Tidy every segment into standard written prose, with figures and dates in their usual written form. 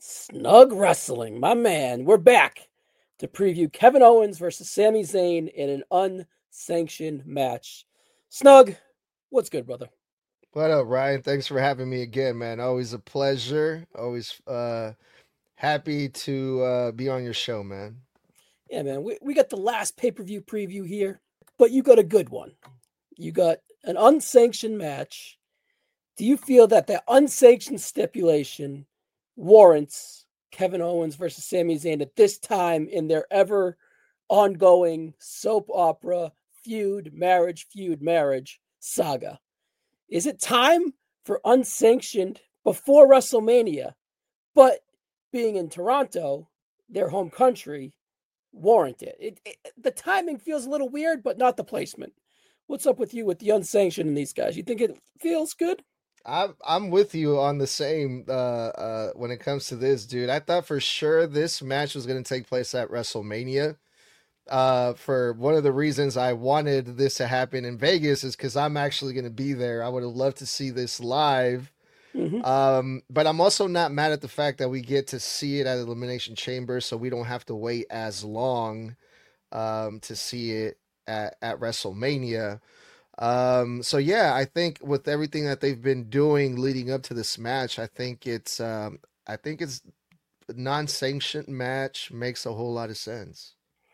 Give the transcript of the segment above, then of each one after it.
Snug Wrestling, my man. We're back to preview Kevin Owens versus Sami Zayn in an unsanctioned match. Snug, what's good, brother? What up, Ryan? Thanks for having me again, man. Always a pleasure. Always happy to be on your show, man. Yeah, man, we got the last pay-per-view preview here, but you got a good one. You got an unsanctioned match. Do you feel that the unsanctioned stipulation warrants Kevin Owens versus Sami Zayn at this time in their ever ongoing soap opera feud marriage saga? Is it time for unsanctioned before WrestleMania, but being in Toronto, their home country, warrant it? The timing feels a little weird, but not the placement. What's up with you with the unsanctioned and these guys? You think it feels good? I'm with you on the same when it comes to this, dude. I thought for sure this match was going to take place at WrestleMania. For one of the reasons I wanted this to happen in Vegas is because I'm actually going to be there. I would have loved to see this live. Mm-hmm. But I'm also not mad at the fact that we get to see it at Elimination Chamber, so we don't have to wait as long to see it at WrestleMania. So yeah, I think with everything that they've been doing leading up to this match, I think it's non-sanctioned match makes a whole lot of sense.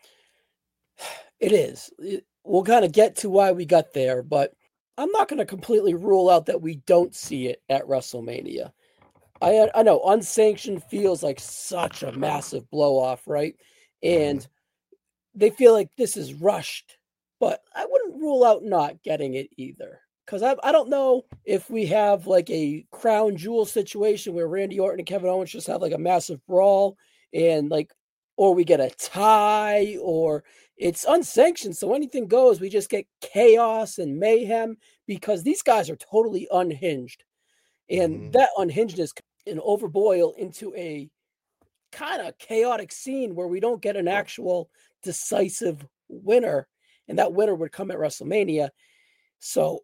It is. We'll kind of get to why we got there, but I'm not going to completely rule out that we don't see it at WrestleMania. I know unsanctioned feels like such a massive blow off, right? Mhm. And they feel like this is rushed, but I wouldn't rule out not getting it either. Because I don't know if we have like a crown jewel situation where Randy Orton and Kevin Owens just have like a massive brawl and like, or we get a tie, or it's unsanctioned. So anything goes. We just get chaos and mayhem because these guys are totally unhinged. And Mhm. that unhingedness can overboil into a kind of chaotic scene where we don't get an actual decisive winner, and that winner would come at WrestleMania. So,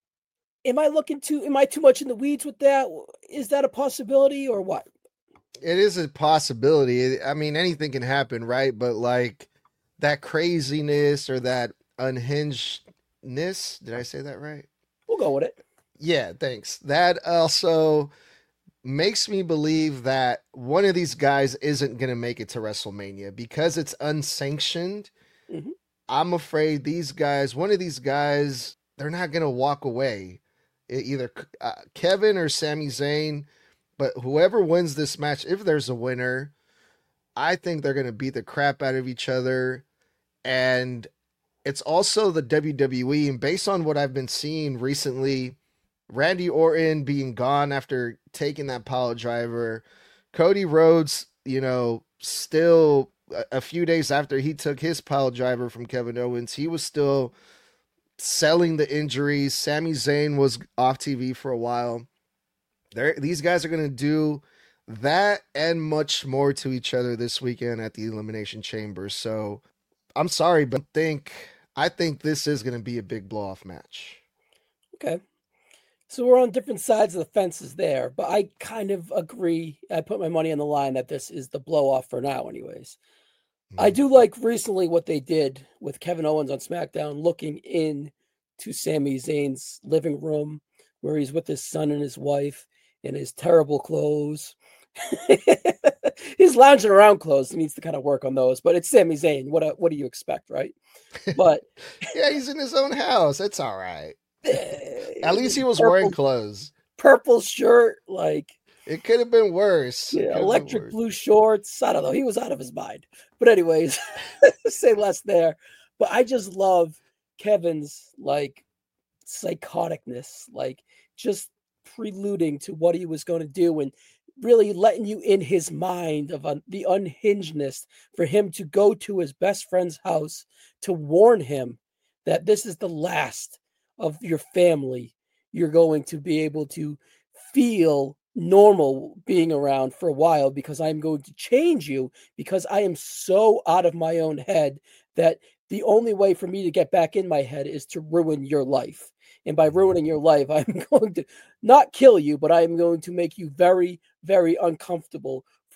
am I too much in the weeds with that? Is that a possibility or what? It is a possibility. I mean, anything can happen, right? But like that craziness or that unhingedness, did I say that right? We'll go with it. Yeah, thanks. That also makes me believe that one of these guys isn't going to make it to WrestleMania because it's unsanctioned. Hmm. I'm afraid one of these guys, they're not going to walk away. Either Kevin or Sami Zayn, but whoever wins this match, if there's a winner, I think they're going to beat the crap out of each other. And it's also the WWE. And based on what I've been seeing recently, Randy Orton being gone after taking that pile driver, Cody Rhodes, still a few days after he took his pile driver from Kevin Owens, he was still selling the injuries. Sami Zayn was off TV for a while. These guys are going to do that and much more to each other this weekend at the Elimination Chamber. So I'm sorry, but I think this is going to be a big blow off match. Okay. So we're on different sides of the fences there, but I kind of agree. I put my money on the line that this is the blow off for now, anyways. I Mhm. do like recently what they did with Kevin Owens on SmackDown, looking in to Sami Zayn's living room where he's with his son and his wife in his terrible clothes. His lounging around clothes. He needs to kind of work on those, but it's Sami Zayn. What do you expect, right? But Yeah, he's in his own house. It's all right. At least his he was wearing purple clothes. purple shirt, like It could have been worse. It could have been electric worse. blue shorts. I don't know. He was out of his mind. But anyways, say less there. But I just love Kevin's like psychoticness, like just preluding to what he was going to do and really letting you in his mind of the unhingedness for him to go to his best friend's house to warn him that this is the last of your family you're going to be able to feel normal being around for a while, because I'm going to change you, because I am so out of my own head that the only way for me to get back in my head is to ruin your life. And by Mhm. ruining your life, I'm going to not kill you, but I am going to make you very, very uncomfortable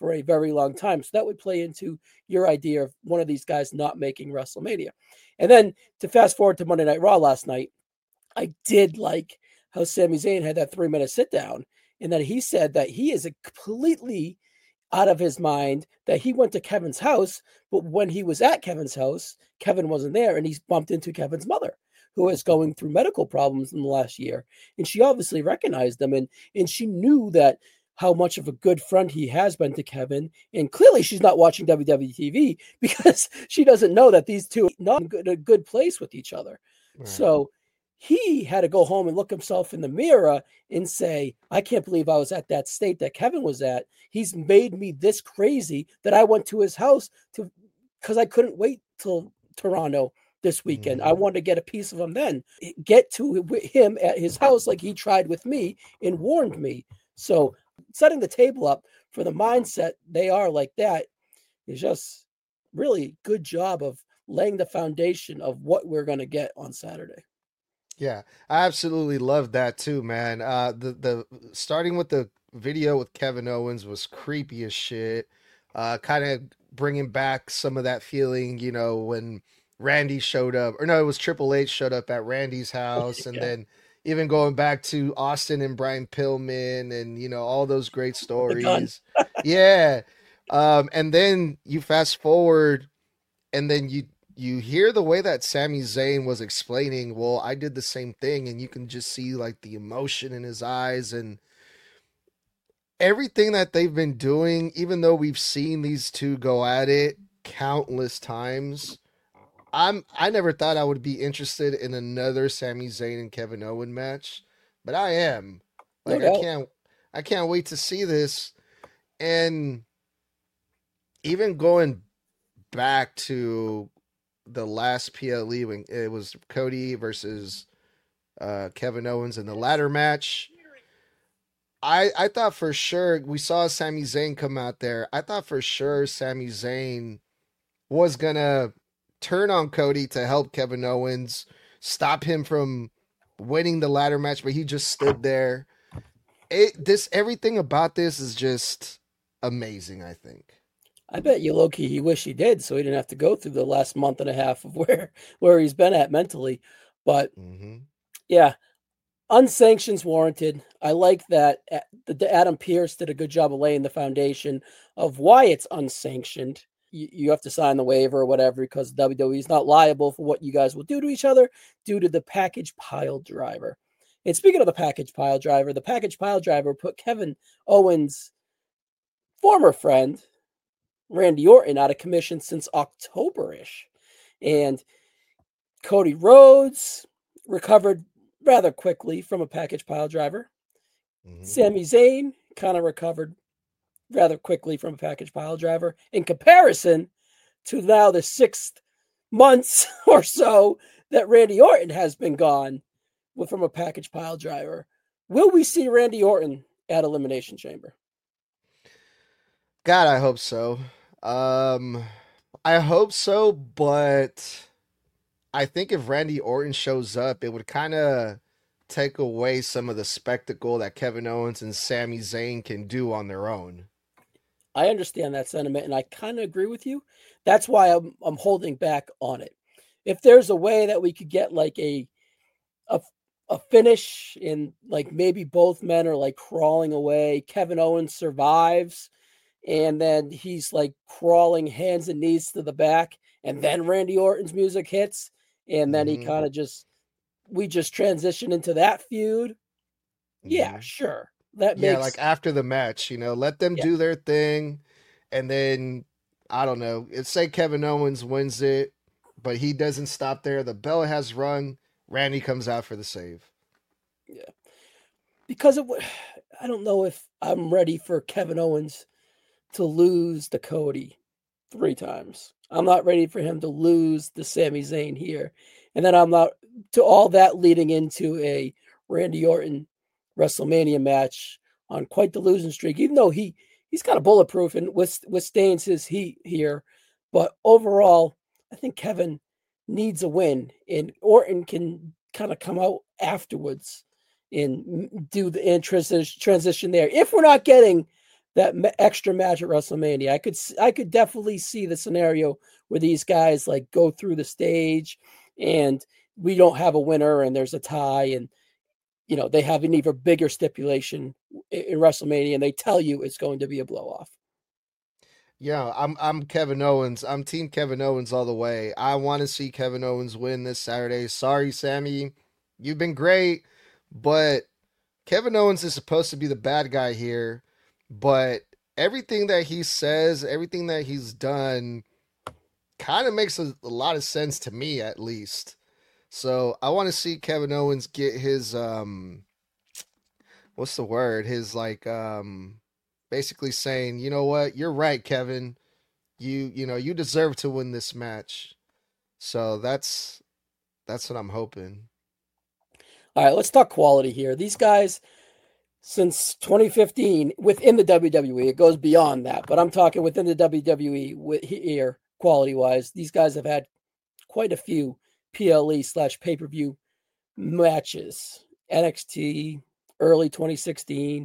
for a very long time. So that would play into your idea of one of these guys not making WrestleMania. And then to fast forward to Monday Night Raw last night, I did like how Sami Zayn had that 3-minute sit down, and that he said that he is completely out of his mind, that he went to Kevin's house, but when he was at Kevin's house, Kevin wasn't there, and he's bumped into Kevin's mother, who is going through medical problems in the last year. And she obviously recognized him, and she knew that how much of a good friend he has been to Kevin. And clearly she's not watching WWE TV because she doesn't know that these two are not in a good place with each other. Right. So he had to go home and look himself in the mirror and say, I can't believe I was at that state that Kevin was at. He's made me this crazy that I went to his house because I couldn't wait till Toronto this weekend. I wanted to get a piece of him then. Get to him at his house like he tried with me and warned me. So setting the table up for the mindset they are like that is just really good job of laying the foundation of what we're going to get on Saturday. Yeah, I absolutely love that too, man. The starting with the video with Kevin Owens was creepy as shit. Kind of bringing back some of that feeling, you know, when Randy showed up, or no, it was Triple H showed up at Randy's house, and then even going back to Austin and Brian Pillman, and you know all those great stories. Yeah, and then you fast forward, and then you hear the way that Sami Zayn was explaining, well, I did the same thing, and you can just see like the emotion in his eyes and everything that they've been doing, even though we've seen these two go at it countless times. I never thought I would be interested in another Sami Zayn and Kevin Owens match, but I am. Like I can't wait to see this. And even going back to the last PLE when it was Cody versus Kevin Owens in the ladder match, I thought for sure we saw Sami Zayn come out there. I thought for sure Sami Zayn was gonna turn on Cody to help Kevin Owens, stop him from winning the ladder match, but he just stood there. Everything about this is just amazing, I think. I bet you low-key he wish he did, so he didn't have to go through the last month and a half of where he's been at mentally. But yeah, unsanctions warranted. I like that Adam Pearce did a good job of laying the foundation of why it's unsanctioned. You have to sign the waiver or whatever because WWE is not liable for what you guys will do to each other due to the package pile driver. And speaking of the package pile driver put Kevin Owens' former friend, Randy Orton, out of commission since October-ish. And Cody Rhodes recovered rather quickly from a package pile driver. Sami Zayn kind of recovered rather quickly from a package pile driver in comparison to now the 6 months or so that Randy Orton has been gone from a package pile driver. Will we see Randy Orton at Elimination Chamber? God, I hope so. I hope so, but I think if Randy Orton shows up, it would kind of take away some of the spectacle that Kevin Owens and Sami Zayn can do on their own. I understand that sentiment, and I kind of agree with you. That's why I'm holding back on it. If there's a way that we could get like a finish in like maybe both men are like crawling away, Kevin Owens survives, and then he's like crawling hands and knees to the back, and then Randy Orton's music hits, and then he kind of we just transition into that feud. Yeah, sure. That makes like after the match, you know, let them do their thing, and then I don't know. It's say Kevin Owens wins it, but he doesn't stop there. The bell has rung. Randy comes out for the save. Yeah, because I don't know if I'm ready for Kevin Owens to lose to Cody 3 times. I'm not ready for him to lose to Sami Zayn here, and then I'm not to all that leading into a Randy Orton WrestleMania match on quite the losing streak, even though he's kind of bulletproof and withstands his heat here. But overall, I think Kevin needs a win, and Orton can kind of come out afterwards and do the transition there. If we're not getting that extra match at WrestleMania. I could definitely see the scenario where these guys like go through the stage and we don't have a winner and there's a tie, and they have an even bigger stipulation in WrestleMania and they tell you it's going to be a blow off. Yeah, I'm Kevin Owens. I'm team Kevin Owens all the way. I want to see Kevin Owens win this Saturday. Sorry, Sammy. You've been great, but Kevin Owens is supposed to be the bad guy here, but everything that he says, everything that he's done kind of makes a lot of sense to me at least. So, I want to see Kevin Owens get his what's the word? His like basically saying, "You know what? You're right, Kevin. You deserve to win this match." So that's what I'm hoping. All right, let's talk quality here. These guys, since 2015, within the WWE, it goes beyond that, but I'm talking within the WWE here, quality wise. These guys have had quite a few PLE/pay-per-view matches. NXT, early 2016,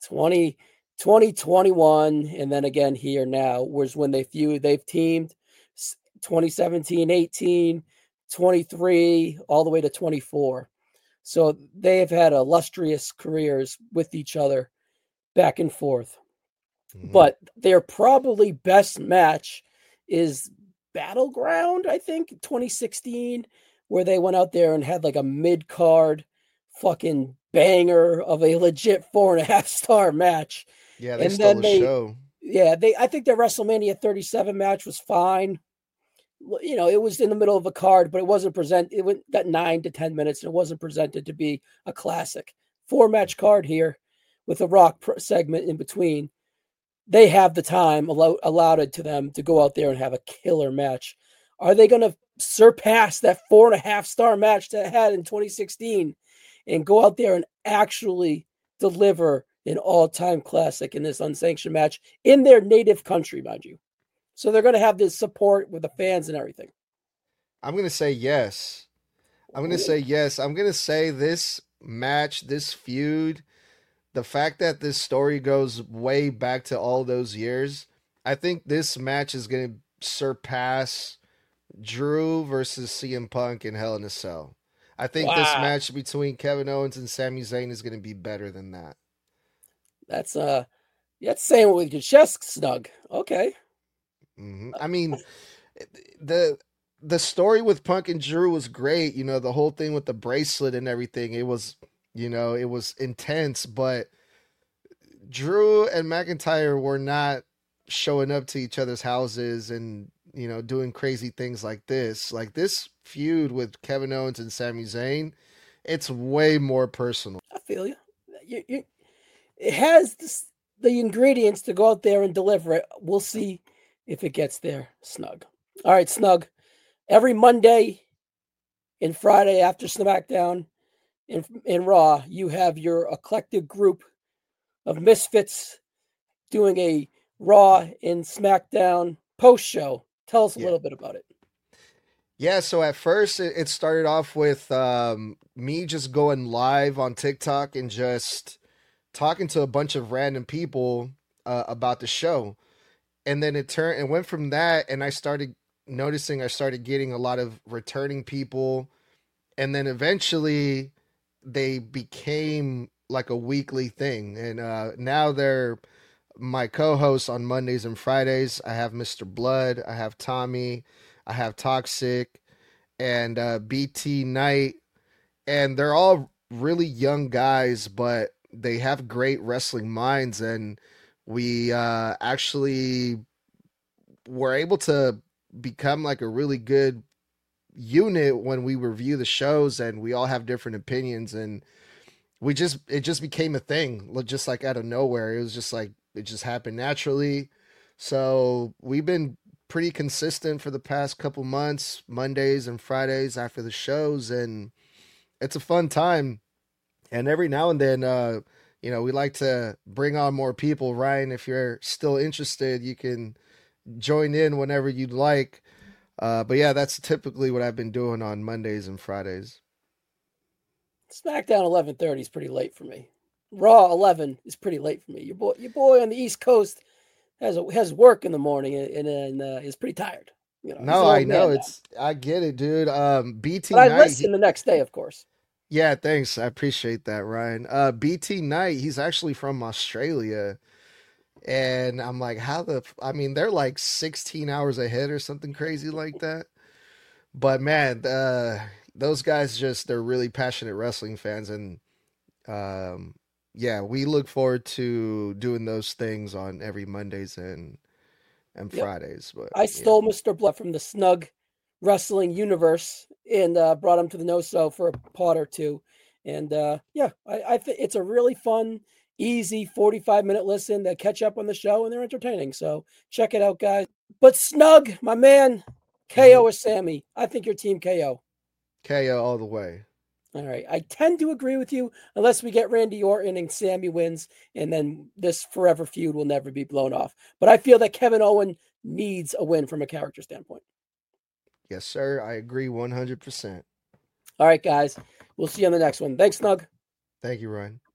2021, and then again here now was when they've teamed 2017, 18, 23, all the way to 24. So they have had illustrious careers with each other back and forth. But their probably best match is Battleground, I think, 2016, where they went out there and had like a mid card fucking banger of a legit 4.5-star match. Yeah, they And stole then the show. I think their WrestleMania 37 match was fine. It was in the middle of a card, but it wasn't got 9 to 10 minutes and it wasn't presented to be a classic 4-match card here with a Rock segment in between. They have the time allowed it to them to go out there and have a killer match. Are they going to surpass that 4.5-star match that had in 2016 and go out there and actually deliver an all-time classic in this unsanctioned match in their native country, mind you? So they're going to have this support with the fans and everything. I'm going to say yes. I'm going to say yes. I'm going to say this match, this feud, the fact that this story goes way back to all those years, I think this match is going to surpass Drew versus CM Punk in Hell in a Cell. I think this match between Kevin Owens and Sami Zayn is going to be better than that. That's saying it with your chest snug. Okay. Mm-hmm. I mean, the story with Punk and Drew was great. The whole thing with the bracelet and everything. It was intense, but Drew and McIntyre were not showing up to each other's houses and doing crazy things like this. Like this feud with Kevin Owens and Sami Zayn, it's way more personal. I feel you. It has the ingredients to go out there and deliver it. We'll see if it gets there, Snug. All right, Snug. Every Monday and Friday after SmackDown in Raw, you have your eclectic group of misfits doing a Raw and SmackDown post show. Tell us a little bit about it. Yeah, so at first it started off with me just going live on TikTok and just talking to a bunch of random people about the show. And then it went from that, and I started getting a lot of returning people. And then eventually they became like a weekly thing. And now they're my co-hosts on Mondays and Fridays. I have Mr. Blood, I have Tommy, I have Toxic, and BT Knight. And they're all really young guys, but they have great wrestling minds. And we actually were able to become like a really good unit when we review the shows, and we all have different opinions, and it just became a thing, just like out of nowhere. It was just like it just happened naturally. So we've been pretty consistent for the past couple months, Mondays and Fridays after the shows, and it's a fun time. And every now and then we like to bring on more people. Ryan, if you're still interested, you can join in whenever you'd like. But yeah, that's typically what I've been doing on Mondays and Fridays. SmackDown 11:30 is pretty late for me. Raw 11 is pretty late for me. Your boy on the East Coast has work in the morning and is pretty tired. He's No, an I old know man now. it's. I get it, dude. BT But I Knight. listen the next day, of course. Yeah, thanks. I appreciate that, Ryan. BT Knight. He's actually from Australia, and I'm like, how the? I mean, they're like 16 hours ahead or something crazy like that. But man, those guys they're really passionate wrestling fans, and um, yeah, we look forward to doing those things on every Mondays and Yep. Fridays. But I yeah, stole Mr. Blood from the Snug Wrestling universe and brought him to the No So for a pot or two. And yeah, I think it's a really fun, easy 45-minute listen. They catch up on the show and they're entertaining. So check it out, guys. But Snug, my man, KO hmm or Sammy? I think your team KO. KO all the way. All right. I tend to agree with you unless we get Randy Orton and Sammy wins, and then this forever feud will never be blown off. But I feel that Kevin Owen needs a win from a character standpoint. Yes, sir. I agree 100%. All right, guys. We'll see you on the next one. Thanks, Snug. Thank you, Ryan.